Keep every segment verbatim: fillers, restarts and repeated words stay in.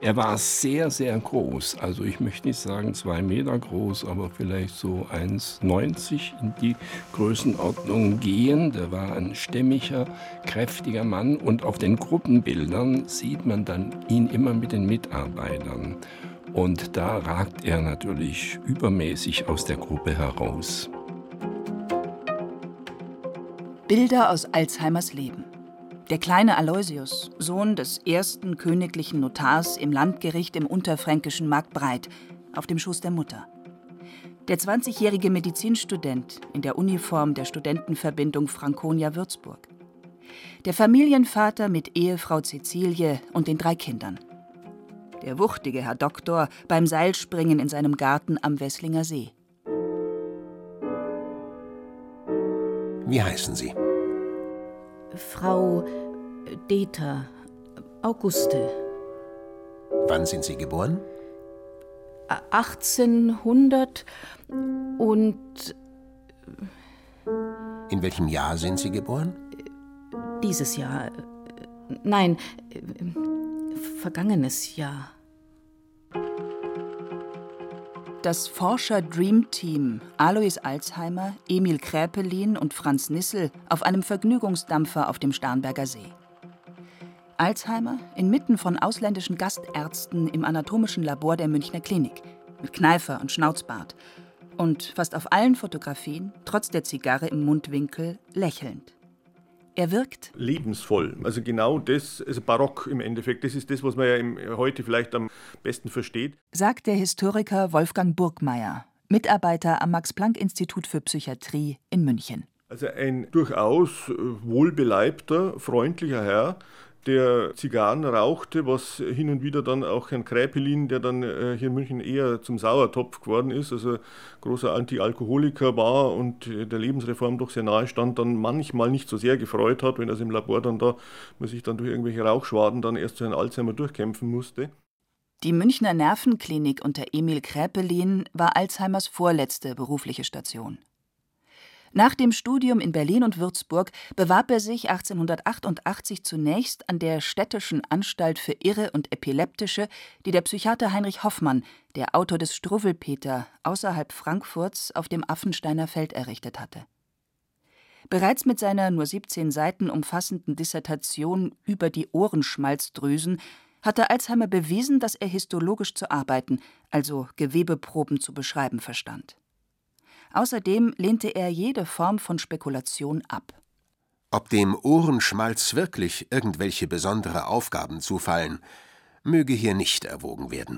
Er war sehr, sehr groß. Also ich möchte nicht sagen zwei Meter groß, aber vielleicht so eins neunzig in die Größenordnung gehen. Der war ein stämmiger, kräftiger Mann. Und auf den Gruppenbildern sieht man dann ihn immer mit den Mitarbeitern. Und da ragt er natürlich übermäßig aus der Gruppe heraus. Bilder aus Alzheimers Leben. Der kleine Aloysius, Sohn des ersten königlichen Notars im Landgericht im unterfränkischen Marktbreit, auf dem Schoß der Mutter. Der zwanzigjährige Medizinstudent in der Uniform der Studentenverbindung Franconia Würzburg. Der Familienvater mit Ehefrau Cäcilie und den drei Kindern. Der wuchtige Herr Doktor beim Seilspringen in seinem Garten am Wesslinger See. Wie heißen Sie? Frau Deta, Auguste. Wann sind Sie geboren? achtzehnhundert und... In welchem Jahr sind Sie geboren? Dieses Jahr. Nein, vergangenes Jahr. Das Forscher-Dream-Team Alois Alzheimer, Emil Kraepelin und Franz Nissl auf einem Vergnügungsdampfer auf dem Starnberger See. Alzheimer inmitten von ausländischen Gastärzten im anatomischen Labor der Münchner Klinik, mit Kneifer und Schnauzbart. Und fast auf allen Fotografien, trotz der Zigarre im Mundwinkel, lächelnd. Er wirkt lebensvoll. Also genau das, also barock im Endeffekt. Das ist das, was man ja im, heute vielleicht am besten versteht. Sagt der Historiker Wolfgang Burgmeier, Mitarbeiter am Max-Planck-Institut für Psychiatrie in München. Also ein durchaus wohlbeleibter, freundlicher Herr, der Zigarren rauchte, was hin und wieder dann auch Herrn Kraepelin, der dann äh, hier in München eher zum Sauertopf geworden ist, also großer Antialkoholiker war und äh, der Lebensreform doch sehr nahe stand, dann manchmal nicht so sehr gefreut hat, wenn er im Labor dann da, man sich dann durch irgendwelche Rauchschwaden dann erst zu Herrn Alzheimer durchkämpfen musste. Die Münchner Nervenklinik unter Emil Kraepelin war Alzheimers vorletzte berufliche Station. Nach dem Studium in Berlin und Würzburg bewarb er sich achtzehnhundertachtundachtzig zunächst an der Städtischen Anstalt für Irre und Epileptische, die der Psychiater Heinrich Hoffmann, der Autor des Struwwelpeter, außerhalb Frankfurts auf dem Affensteiner Feld errichtet hatte. Bereits mit seiner nur siebzehn Seiten umfassenden Dissertation über die Ohrenschmalzdrüsen hatte Alzheimer bewiesen, dass er histologisch zu arbeiten, also Gewebeproben zu beschreiben verstand. Außerdem lehnte er jede Form von Spekulation ab. Ob dem Ohrenschmalz wirklich irgendwelche besondere Aufgaben zufallen, möge hier nicht erwogen werden.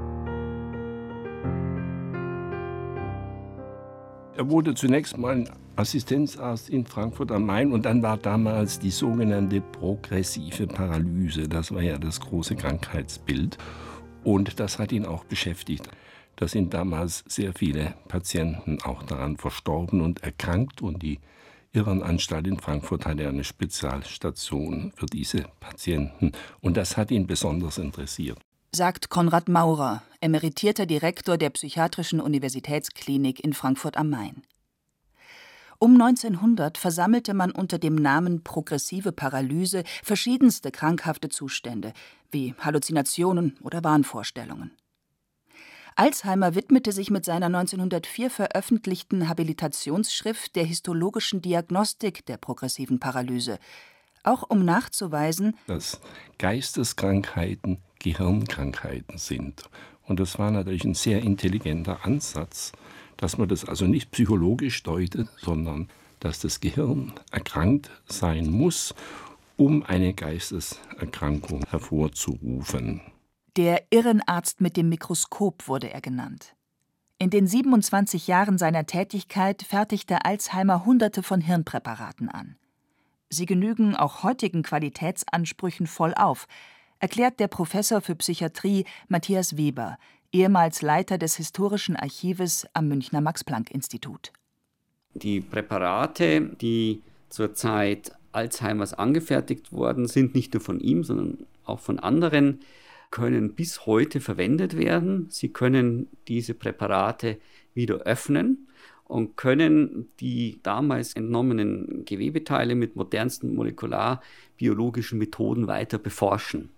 Er wurde zunächst mal Assistenzarzt in Frankfurt am Main und dann war damals die sogenannte progressive Paralyse. Das war ja das große Krankheitsbild und das hat ihn auch beschäftigt. Da sind damals sehr viele Patienten auch daran verstorben und erkrankt. Und die Irrenanstalt in Frankfurt hatte eine Spezialstation für diese Patienten. Und das hat ihn besonders interessiert. Sagt Konrad Maurer, emeritierter Direktor der Psychiatrischen Universitätsklinik in Frankfurt am Main. Um neunzehnhundert versammelte man unter dem Namen progressive Paralyse verschiedenste krankhafte Zustände, wie Halluzinationen oder Wahnvorstellungen. Alzheimer widmete sich mit seiner neunzehnhundertvier veröffentlichten Habilitationsschrift der histologischen Diagnostik der progressiven Paralyse, auch um nachzuweisen, dass Geisteskrankheiten Gehirnkrankheiten sind. Und das war natürlich ein sehr intelligenter Ansatz, dass man das also nicht psychologisch deutet, sondern dass das Gehirn erkrankt sein muss, um eine Geisteserkrankung hervorzurufen. Der Irrenarzt mit dem Mikroskop wurde er genannt. In den siebenundzwanzig Jahren seiner Tätigkeit fertigte Alzheimer Hunderte von Hirnpräparaten an. Sie genügen auch heutigen Qualitätsansprüchen voll auf, erklärt der Professor für Psychiatrie Matthias Weber, ehemals Leiter des Historischen Archives am Münchner Max-Planck-Institut. Die Präparate, die zur Zeit Alzheimers angefertigt worden sind, nicht nur von ihm, sondern auch von anderen, können bis heute verwendet werden. Sie können diese Präparate wieder öffnen und können die damals entnommenen Gewebeteile mit modernsten molekularbiologischen Methoden weiter beforschen.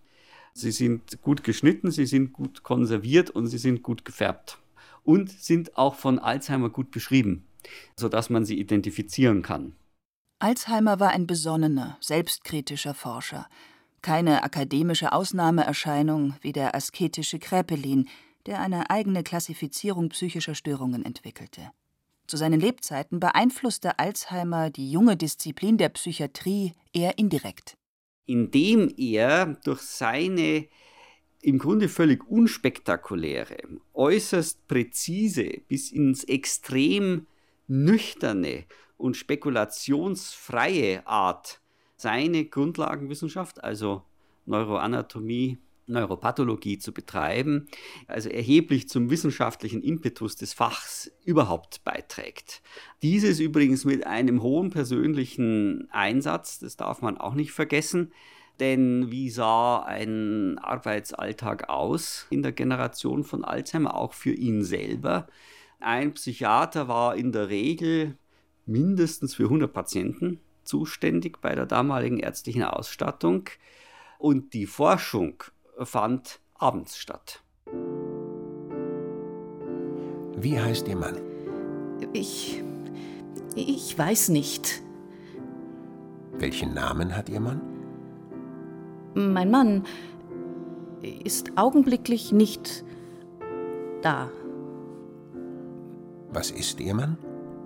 Sie sind gut geschnitten, sie sind gut konserviert und sie sind gut gefärbt. Und sind auch von Alzheimer gut beschrieben, sodass man sie identifizieren kann. Alzheimer war ein besonnener, selbstkritischer Forscher. Keine akademische Ausnahmeerscheinung wie der asketische Kraepelin, der eine eigene Klassifizierung psychischer Störungen entwickelte. Zu seinen Lebzeiten beeinflusste Alzheimer die junge Disziplin der Psychiatrie eher indirekt. Indem er durch seine im Grunde völlig unspektakuläre, äußerst präzise bis ins Extrem nüchterne und spekulationsfreie Art seine Grundlagenwissenschaft, also Neuroanatomie, Neuropathologie zu betreiben, also erheblich zum wissenschaftlichen Impetus des Fachs überhaupt beiträgt. Dieses übrigens mit einem hohen persönlichen Einsatz, das darf man auch nicht vergessen, denn wie sah ein Arbeitsalltag aus in der Generation von Alzheimer, auch für ihn selber? Ein Psychiater war in der Regel mindestens für hundert Patienten zuständig bei der damaligen ärztlichen Ausstattung und die Forschung fand abends statt. Wie heißt Ihr Mann? Ich. Ich weiß nicht. Welchen Namen hat Ihr Mann? Mein Mann ist augenblicklich nicht da. Was ist Ihr Mann?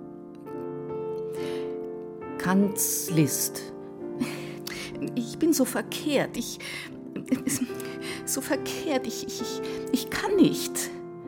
Kanzlist. Ich bin so verkehrt. Ich. So verkehrt. Ich, ich, ich kann nicht.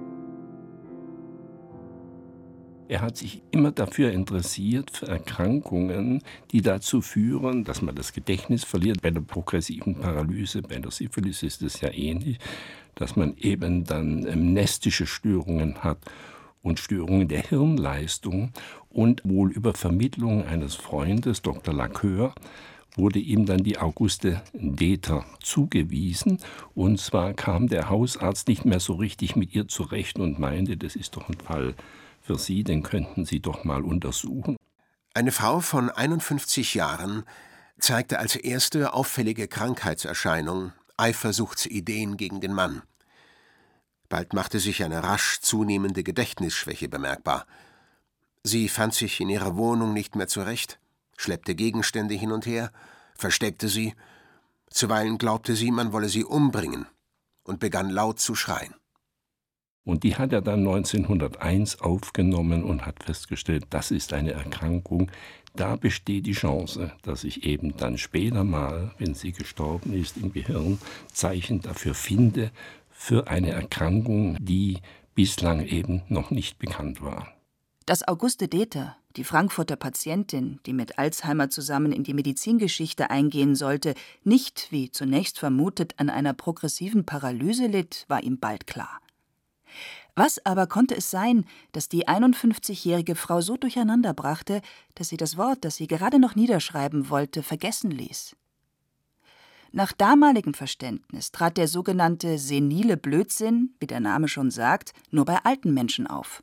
Er hat sich immer dafür interessiert, für Erkrankungen, die dazu führen, dass man das Gedächtnis verliert. Bei der progressiven Paralyse, bei der Syphilis ist es ja ähnlich, dass man eben dann amnestische Störungen hat und Störungen der Hirnleistung. Und wohl über Vermittlung eines Freundes, Doktor Lacoeur, wurde ihm dann die Auguste Deter zugewiesen. Und zwar kam der Hausarzt nicht mehr so richtig mit ihr zurecht und meinte, das ist doch ein Fall für Sie, den könnten Sie doch mal untersuchen. Eine Frau von einundfünfzig Jahren zeigte als erste auffällige Krankheitserscheinung Eifersuchtsideen gegen den Mann. Bald machte sich eine rasch zunehmende Gedächtnisschwäche bemerkbar. Sie fand sich in ihrer Wohnung nicht mehr zurecht, schleppte Gegenstände hin und her, versteckte sie. Zuweilen glaubte sie, man wolle sie umbringen und begann laut zu schreien. Und die hat er dann neunzehnhunderteins aufgenommen und hat festgestellt, das ist eine Erkrankung. Da besteht die Chance, dass ich eben dann später mal, wenn sie gestorben ist, im Gehirn Zeichen dafür finde, für eine Erkrankung, die bislang eben noch nicht bekannt war. Dass Auguste Deter, die Frankfurter Patientin, die mit Alzheimer zusammen in die Medizingeschichte eingehen sollte, nicht, wie zunächst vermutet, an einer progressiven Paralyse litt, war ihm bald klar. Was aber konnte es sein, das die einundfünfzigjährige Frau so durcheinander brachte, dass sie das Wort, das sie gerade noch niederschreiben wollte, vergessen ließ? Nach damaligem Verständnis trat der sogenannte senile Blödsinn, wie der Name schon sagt, nur bei alten Menschen auf.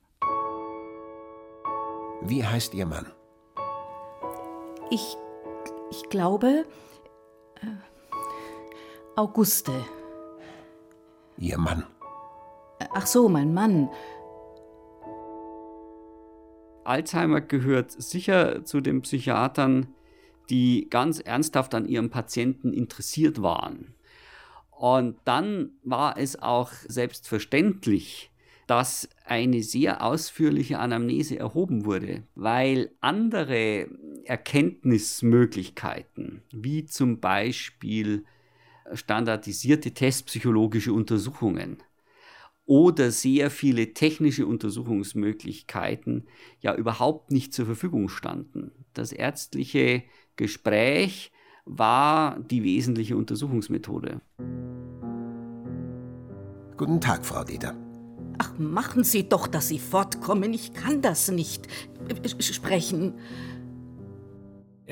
Wie heißt Ihr Mann? Ich. Ich glaube. Äh, Auguste. Ihr Mann. Ach so, mein Mann. Alzheimer gehört sicher zu den Psychiatern, die ganz ernsthaft an ihrem Patienten interessiert waren. Und dann war es auch selbstverständlich, dass eine sehr ausführliche Anamnese erhoben wurde, weil andere Erkenntnismöglichkeiten, wie zum Beispiel standardisierte testpsychologische Untersuchungen oder sehr viele technische Untersuchungsmöglichkeiten, ja überhaupt nicht zur Verfügung standen. Das ärztliche Gespräch war die wesentliche Untersuchungsmethode. Guten Tag, Frau Deter. Ach, machen Sie doch, dass Sie fortkommen. Ich kann das nicht. Sprechen.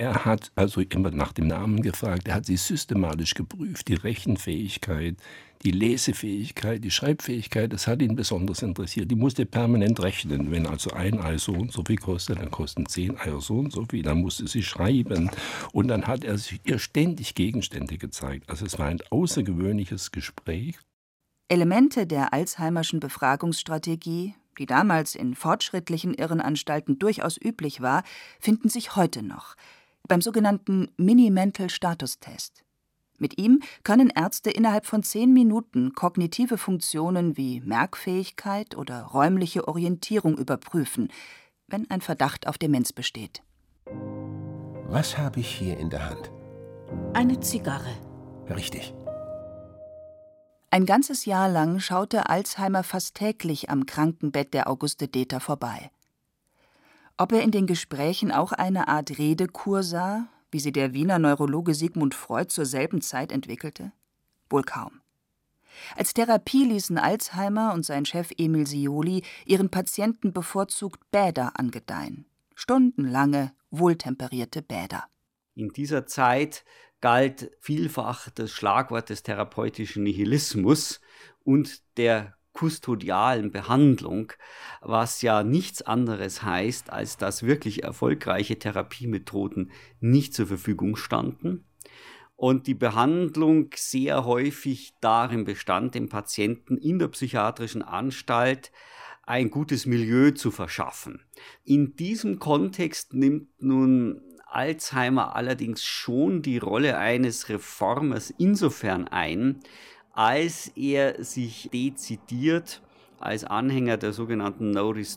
Er hat also immer nach dem Namen gefragt, er hat sie systematisch geprüft, die Rechenfähigkeit, die Lesefähigkeit, die Schreibfähigkeit, das hat ihn besonders interessiert. Die musste permanent rechnen. Wenn also ein Ei so und so viel kostet, dann kosten zehn Eier so und so viel, dann musste sie schreiben. Und dann hat er ihr ständig Gegenstände gezeigt. Also es war ein außergewöhnliches Gespräch. Elemente der Alzheimerschen Befragungsstrategie, die damals in fortschrittlichen Irrenanstalten durchaus üblich war, finden sich heute noch beim sogenannten Mini-Mental-Status-Test. Mit ihm können Ärzte innerhalb von zehn Minuten kognitive Funktionen wie Merkfähigkeit oder räumliche Orientierung überprüfen, wenn ein Verdacht auf Demenz besteht. Was habe ich hier in der Hand? Eine Zigarre. Richtig. Ein ganzes Jahr lang schaute Alzheimer fast täglich am Krankenbett der Auguste Deter vorbei. Ob er in den Gesprächen auch eine Art Redekur sah, wie sie der Wiener Neurologe Sigmund Freud zur selben Zeit entwickelte? Wohl kaum. Als Therapie ließen Alzheimer und sein Chef Emil Sioli ihren Patienten bevorzugt Bäder angedeihen. Stundenlange, wohltemperierte Bäder. In dieser Zeit galt vielfach das Schlagwort des therapeutischen Nihilismus und der kustodialen Behandlung, was ja nichts anderes heißt, als dass wirklich erfolgreiche Therapiemethoden nicht zur Verfügung standen und die Behandlung sehr häufig darin bestand, dem Patienten in der psychiatrischen Anstalt ein gutes Milieu zu verschaffen. In diesem Kontext nimmt nun Alzheimer allerdings schon die Rolle eines Reformers insofern ein, als er sich dezidiert als Anhänger der sogenannten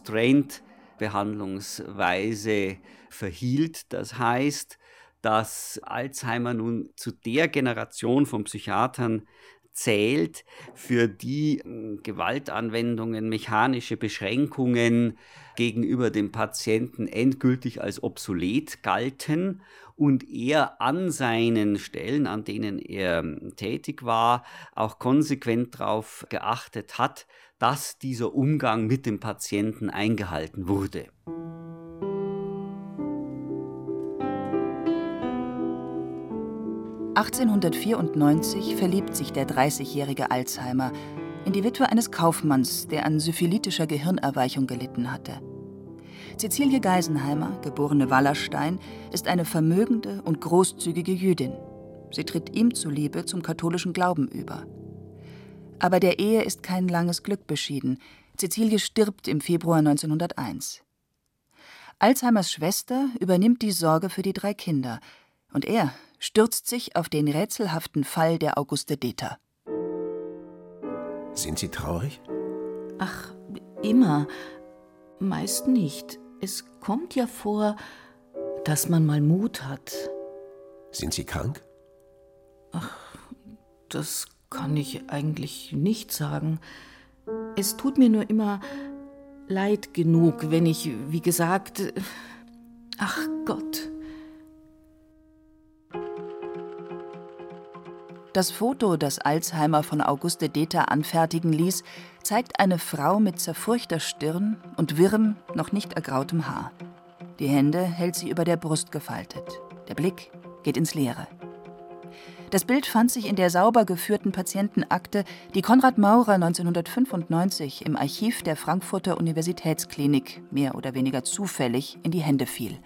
No-Restraint-Behandlungsweise verhielt. Das heißt, dass Alzheimer nun zu der Generation von Psychiatern zählt, für die Gewaltanwendungen, mechanische Beschränkungen gegenüber dem Patienten endgültig als obsolet galten und er an seinen Stellen, an denen er tätig war, auch konsequent darauf geachtet hat, dass dieser Umgang mit dem Patienten eingehalten wurde. achtzehnhundertvierundneunzig verliebt sich der dreißigjährige Alzheimer in die Witwe eines Kaufmanns, der an syphilitischer Gehirnerweichung gelitten hatte. Cäcilie Geisenheimer, geborene Wallerstein, ist eine vermögende und großzügige Jüdin. Sie tritt ihm zuliebe zum katholischen Glauben über. Aber der Ehe ist kein langes Glück beschieden. Cäcilie stirbt im Februar neunzehnhunderteins. Alzheimers Schwester übernimmt die Sorge für die drei Kinder und er stürzt sich auf den rätselhaften Fall der Auguste Deter. Sind Sie traurig? Ach, immer. Meist nicht. Es kommt ja vor, dass man mal Mut hat. Sind Sie krank? Ach, das kann ich eigentlich nicht sagen. Es tut mir nur immer leid genug, wenn ich, wie gesagt, ach Gott. Das Foto, das Alzheimer von Auguste Deter anfertigen ließ, zeigt eine Frau mit zerfurchter Stirn und wirrem, noch nicht ergrautem Haar. Die Hände hält sie über der Brust gefaltet. Der Blick geht ins Leere. Das Bild fand sich in der sauber geführten Patientenakte, die Konrad Maurer neunzehnhundertfünfundneunzig im Archiv der Frankfurter Universitätsklinik mehr oder weniger zufällig in die Hände fiel.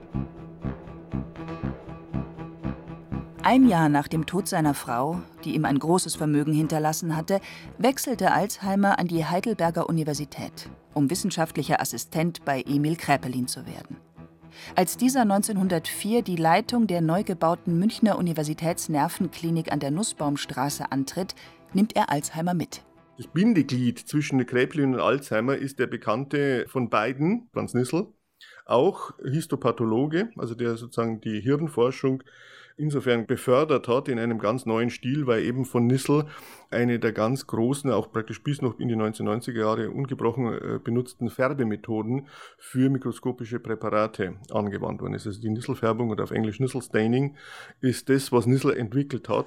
Ein Jahr nach dem Tod seiner Frau, die ihm ein großes Vermögen hinterlassen hatte, wechselte Alzheimer an die Heidelberger Universität, um wissenschaftlicher Assistent bei Emil Kraepelin zu werden. Als dieser neunzehnhundertvier die Leitung der neu gebauten Münchner Universitätsnervenklinik an der Nussbaumstraße antritt, nimmt er Alzheimer mit. Das Bindeglied zwischen Kraepelin und Alzheimer ist der Bekannte von beiden, Franz Nissl, auch Histopathologe, also der sozusagen die Hirnforschung insofern befördert hat in einem ganz neuen Stil, weil eben von Nissl eine der ganz großen, auch praktisch bis noch in die neunzehnhundertneunziger Jahre ungebrochen benutzten Färbemethoden für mikroskopische Präparate angewandt worden ist. Also die Nissl-Färbung oder auf Englisch Nissl-Staining ist das, was Nissl entwickelt hat.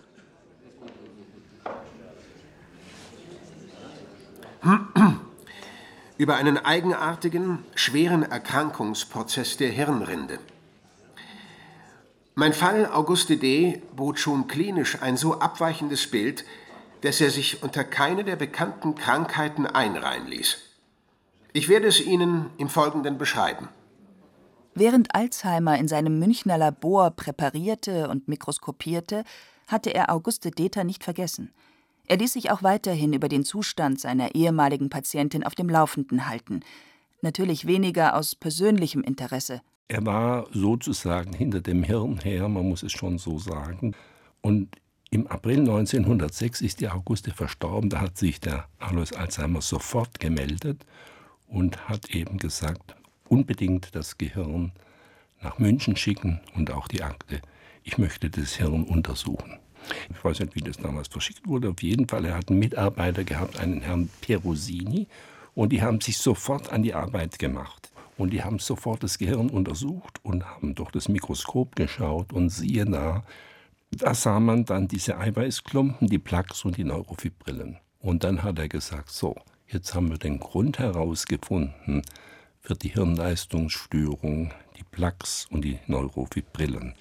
Über einen eigenartigen, schweren Erkrankungsprozess der Hirnrinde. Mein Fall Auguste D. bot schon klinisch ein so abweichendes Bild, dass er sich unter keine der bekannten Krankheiten einreihen ließ. Ich werde es Ihnen im Folgenden beschreiben. Während Alzheimer in seinem Münchner Labor präparierte und mikroskopierte, hatte er Auguste Deter nicht vergessen. Er ließ sich auch weiterhin über den Zustand seiner ehemaligen Patientin auf dem Laufenden halten. Natürlich weniger aus persönlichem Interesse. Er war sozusagen hinter dem Hirn her, man muss es schon so sagen. Und im April neunzehnhundertsechs ist die Auguste verstorben. Da hat sich der Alois Alzheimer sofort gemeldet und hat eben gesagt, unbedingt das Gehirn nach München schicken und auch die Akte. Ich möchte das Hirn untersuchen. Ich weiß nicht, wie das damals verschickt wurde. Auf jeden Fall, er hat einen Mitarbeiter gehabt, einen Herrn Perosini, und die haben sich sofort an die Arbeit gemacht. Und die haben sofort das Gehirn untersucht und haben durch das Mikroskop geschaut und siehe da, da sah man dann diese Eiweißklumpen, die Plaques und die Neurofibrillen. Und dann hat er gesagt, so, jetzt haben wir den Grund herausgefunden für die Hirnleistungsstörung, die Plaques und die Neurofibrillen.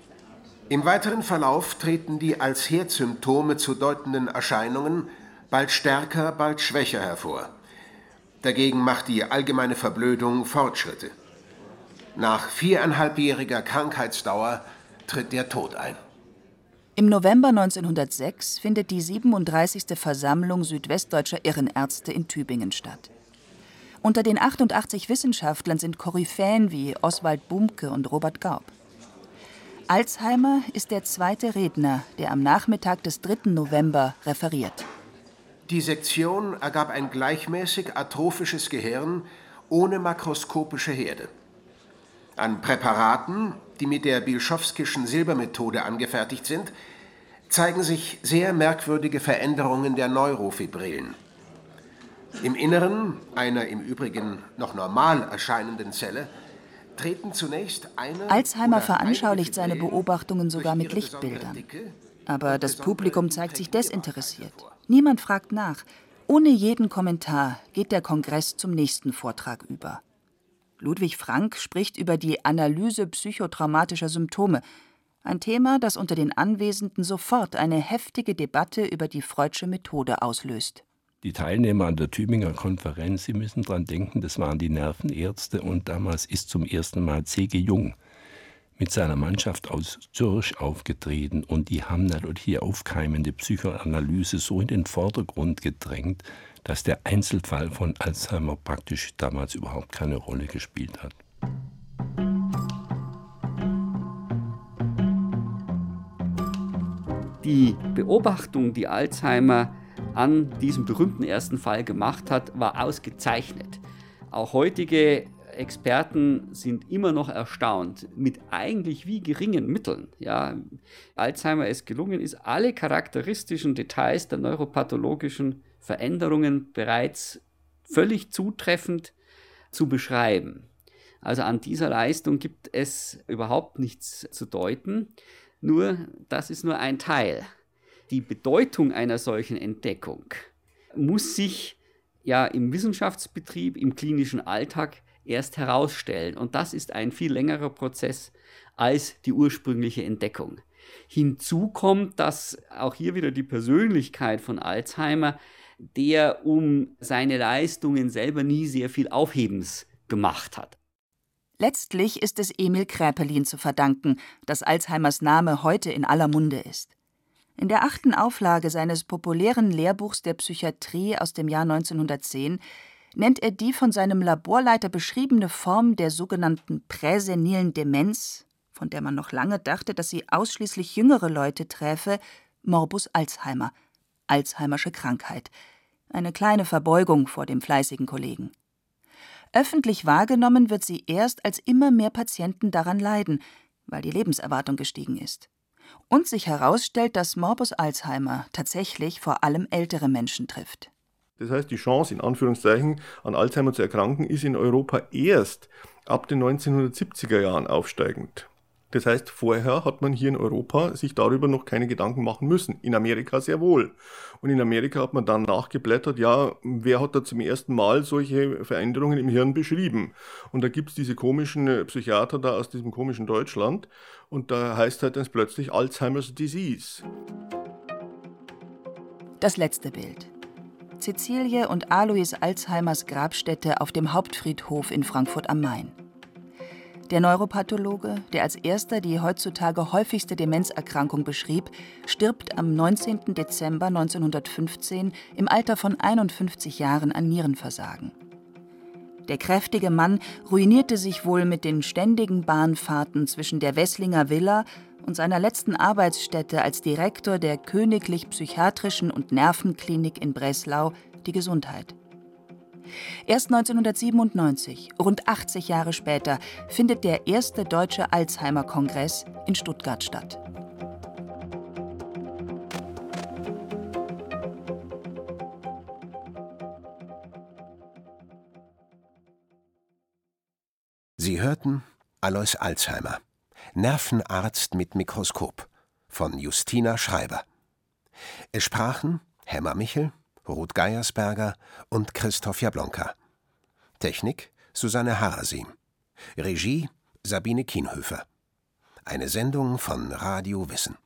Im weiteren Verlauf treten die als Herdsymptome zu deutenden Erscheinungen bald stärker, bald schwächer hervor. Dagegen macht die allgemeine Verblödung Fortschritte. Nach viereinhalbjähriger Krankheitsdauer tritt der Tod ein. Im November neunzehnhundertsechs findet die siebenunddreißigste Versammlung südwestdeutscher Irrenärzte in Tübingen statt. Unter den achtundachtzig Wissenschaftlern sind Koryphäen wie Oswald Bumke und Robert Gaub. Alzheimer ist der zweite Redner, der am Nachmittag des dritten November referiert. Die Sektion ergab ein gleichmäßig atrophisches Gehirn ohne makroskopische Herde. An Präparaten, die mit der Bilschowskischen Silbermethode angefertigt sind, zeigen sich sehr merkwürdige Veränderungen der Neurofibrillen. Im Inneren einer im Übrigen noch normal erscheinenden Zelle treten zunächst eine... Alzheimer veranschaulicht seine Beobachtungen sogar mit Lichtbildern. Aber das Publikum zeigt sich desinteressiert. Niemand fragt nach. Ohne jeden Kommentar geht der Kongress zum nächsten Vortrag über. Ludwig Frank spricht über die Analyse psychotraumatischer Symptome. Ein Thema, das unter den Anwesenden sofort eine heftige Debatte über die Freud'sche Methode auslöst. Die Teilnehmer an der Tübinger Konferenz, Sie müssen dran denken, das waren die Nervenärzte, und damals ist zum ersten Mal C G Jung mit seiner Mannschaft aus Zürich aufgetreten, und die haben natürlich die aufkeimende Psychoanalyse so in den Vordergrund gedrängt, dass der Einzelfall von Alzheimer praktisch damals überhaupt keine Rolle gespielt hat. Die Beobachtung, die Alzheimer an diesem berühmten ersten Fall gemacht hat, war ausgezeichnet. Auch heutige Experten sind immer noch erstaunt, mit eigentlich wie geringen Mitteln. Ja, Alzheimer es gelungen ist, alle charakteristischen Details der neuropathologischen Veränderungen bereits völlig zutreffend zu beschreiben. Also an dieser Leistung gibt es überhaupt nichts zu deuten, nur das ist nur ein Teil. Die Bedeutung einer solchen Entdeckung muss sich ja im Wissenschaftsbetrieb, im klinischen Alltag erst herausstellen. Und das ist ein viel längerer Prozess als die ursprüngliche Entdeckung. Hinzu kommt, dass auch hier wieder die Persönlichkeit von Alzheimer, der um seine Leistungen selber nie sehr viel Aufhebens gemacht hat. Letztlich ist es Emil Kraepelin zu verdanken, dass Alzheimers Name heute in aller Munde ist. In der achten Auflage seines populären Lehrbuchs der Psychiatrie aus dem Jahr neunzehnhundertzehn nennt er die von seinem Laborleiter beschriebene Form der sogenannten präsenilen Demenz, von der man noch lange dachte, dass sie ausschließlich jüngere Leute träfe, Morbus Alzheimer, Alzheimersche Krankheit. Eine kleine Verbeugung vor dem fleißigen Kollegen. Öffentlich wahrgenommen wird sie erst, als immer mehr Patienten daran leiden, weil die Lebenserwartung gestiegen ist. Und sich herausstellt, dass Morbus Alzheimer tatsächlich vor allem ältere Menschen trifft. Das heißt, die Chance, in Anführungszeichen, an Alzheimer zu erkranken, ist in Europa erst ab den neunzehnhundertsiebziger Jahren aufsteigend. Das heißt, vorher hat man hier in Europa sich darüber noch keine Gedanken machen müssen. In Amerika sehr wohl. Und in Amerika hat man dann nachgeblättert, ja, wer hat da zum ersten Mal solche Veränderungen im Hirn beschrieben? Und da gibt es diese komischen Psychiater da aus diesem komischen Deutschland. Und da heißt halt dann plötzlich Alzheimer's Disease. Das letzte Bild. Cäcilie und Alois Alzheimers Grabstätte auf dem Hauptfriedhof in Frankfurt am Main. Der Neuropathologe, der als erster die heutzutage häufigste Demenzerkrankung beschrieb, stirbt am neunzehnten Dezember neunzehnhundertfünfzehn im Alter von einundfünfzig Jahren an Nierenversagen. Der kräftige Mann ruinierte sich wohl mit den ständigen Bahnfahrten zwischen der Wesslinger Villa und seiner letzten Arbeitsstätte als Direktor der Königlich Psychiatrischen und Nervenklinik in Breslau die Gesundheit. Erst neunzehnhundertsiebenundneunzig, rund achtzig Jahre später, findet der erste deutsche Alzheimer-Kongress in Stuttgart statt. Sie hörten Alois Alzheimer, Nervenarzt mit Mikroskop von Justina Schreiber. Es sprachen Hemmer Michel, Ruth Geiersberger und Christoph Jablonka. Technik Susanne Harasim. Regie Sabine Kienhöfer. Eine Sendung von Radio Wissen.